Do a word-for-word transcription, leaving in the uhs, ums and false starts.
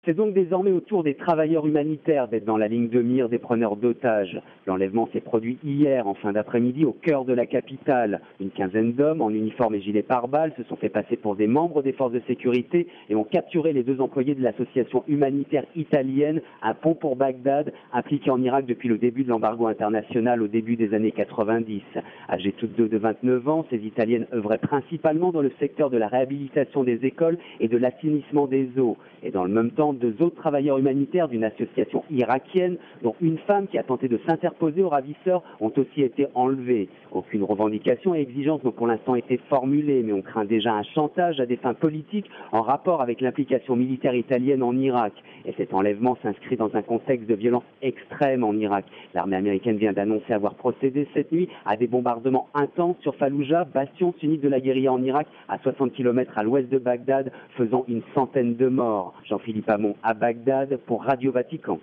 C'est donc désormais au tour des travailleurs humanitaires d'être dans la ligne de mire des preneurs d'otages. L'enlèvement s'est produit hier, en fin d'après-midi, au cœur de la capitale. Une quinzaine d'hommes, en uniforme et gilet pare-balles, se sont fait passer pour des membres des forces de sécurité et ont capturé les deux employés de l'association humanitaire italienne Un pont pour Bagdad, impliquée en Irak depuis le début de l'embargo international au début des années quatre-vingt-dix. Âgées toutes deux de vingt-neuf ans, ces Italiennes œuvraient principalement dans le secteur de la réhabilitation des écoles et de l'assainissement des eaux. Et dans le même temps, deux autres travailleurs humanitaires d'une association irakienne, dont une femme qui a tenté de s'interposer aux ravisseurs, ont aussi été enlevés. Aucune revendication et exigence n'ont pour l'instant été formulées, mais on craint déjà un chantage à des fins politiques en rapport avec l'implication militaire italienne en Irak. Et cet enlèvement s'inscrit dans un contexte de violence extrême en Irak. L'armée américaine vient d'annoncer avoir procédé cette nuit à des bombardements intenses sur Falloujah, bastion sunnite de la guérilla en Irak, à soixante kilomètres à l'ouest de Bagdad, faisant une centaine de morts. Jean-Philippe Hamon à Bagdad pour Radio Vatican.